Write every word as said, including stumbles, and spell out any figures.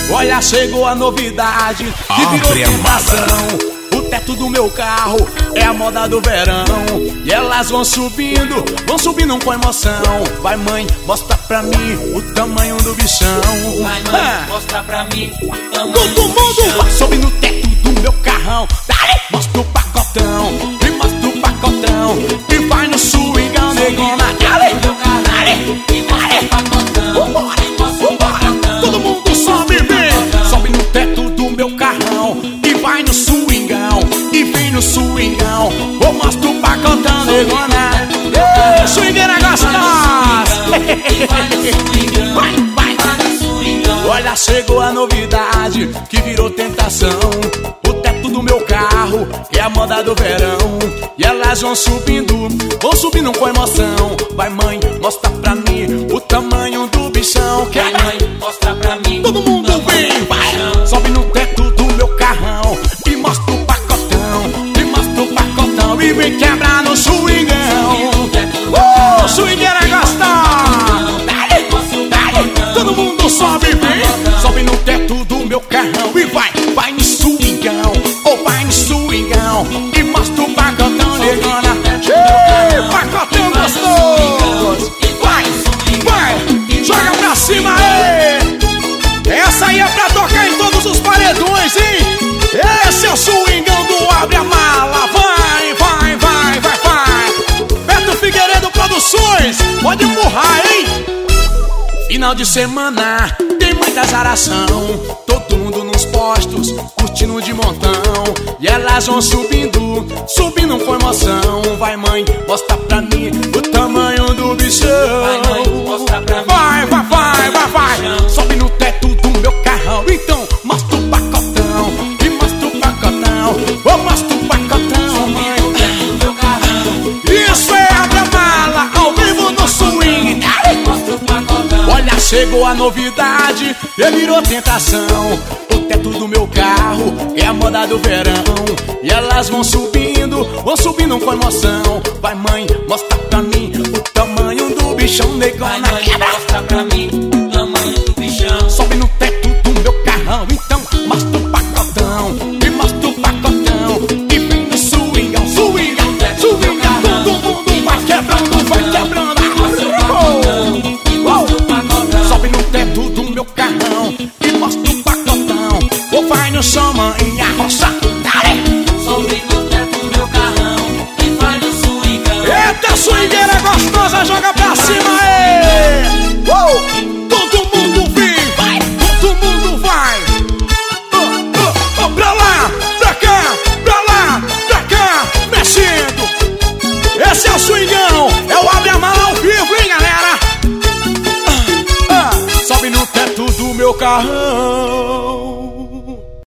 Olha, chegou a novidade que virou tentação. O teto do meu carro é a moda do verão. E elas vão subindo, vão subindo com emoção. Vai, mãe, mostra pra mim o tamanho do bichão. Vai, mãe, ah. mostra pra mim o tamanho Todo do mundo bichão. vai subir no teto do meu carrão. Dale, mostra o pacotão, e mostra o pacotão. E vai no swingão, negona. Dale, dale, e mostra o pacotão. Vambora, vambora. Todo mundo sobe, vem. Sobe no teto do meu carrão. E vai no swingão, e vem no swingão. Ô, mostra o pacotão, negona. Ei, swingueira gostosa. Vai, vai, vai. Olha, chegou a novidade que virou tentação. O teto do meu carro é a moda do verão. E elas vão subindo, vão subindo com emoção. Vai, mãe, mostra pra mim o tamanho do bichão. Que Vai, mãe, mostra pra mim. Todo mundo vem, vai. Sobe no teto do meu carrão e mostra o pacotão, e mostra o pacotão. E vem quebrar no swingão. Oh, swingueira gostosa. Dale, dale. Todo mundo sobe, vem. Sobe no teto do meu carrão e vai, vai no swingão. Ou vai no swingão e mostra o pacotão, negona. Ei, pacotão gostoso. Vai, vai, joga pra cima aí. Essa aí é pra tocar em todos os paredões, hein? Esse é o swingão do Abre a Mala. Vai, vai, vai, vai, vai. Beto Figueiredo Produções, pode empurrar, hein? Final de semana tem muita zaração. Todo mundo nos postos, curtindo de montão. E elas vão subindo, subindo com emoção. Vai, mãe, mostra pra mim o tamanho do bichão. Vai, mãe, mostra pra mim. Vai, vai, vai, vai, vai. Sobe no teto do meu carrão. Então, mostra o pacotão, e mostra o pacotão. Oh, mostra o pacotão, mãe. Meu carrão. Isso é Abre a Mala, ao vivo no swing. Mostra o pacotão. Olha, chegou a novidade e virou tentação. O teto do meu carro é a moda do verão. E elas vão subindo, vão subindo com emoção. Vai, mãe, mostra pra mim o tamanho do bichão, Vai, negona. mãe, mostra pra mim o tamanho do bichão. Sobe no teto do meu carrão, então mostra o pacotão, e mostra o pacotão. E vem no swingão, swingão, swingão. Todo mundo vai quebrando, vai quebrando. Sobe no teto do meu carrão e mostra o pacotão. Ou vai no chão, mãe, arrocha. Dale. Sobe no teto do meu carrão e vai no swingão. Eita, swingueira gostosa, joga pra cima aí. Uh! Todo mundo vem, vai, todo mundo vai. Uh, uh, uh, pra lá, pra cá, pra lá, pra cá, mexendo. Esse é o swingão, é o Abre a Mala ao vivo, hein, galera? Uh, uh, sobe no teto do meu carrão.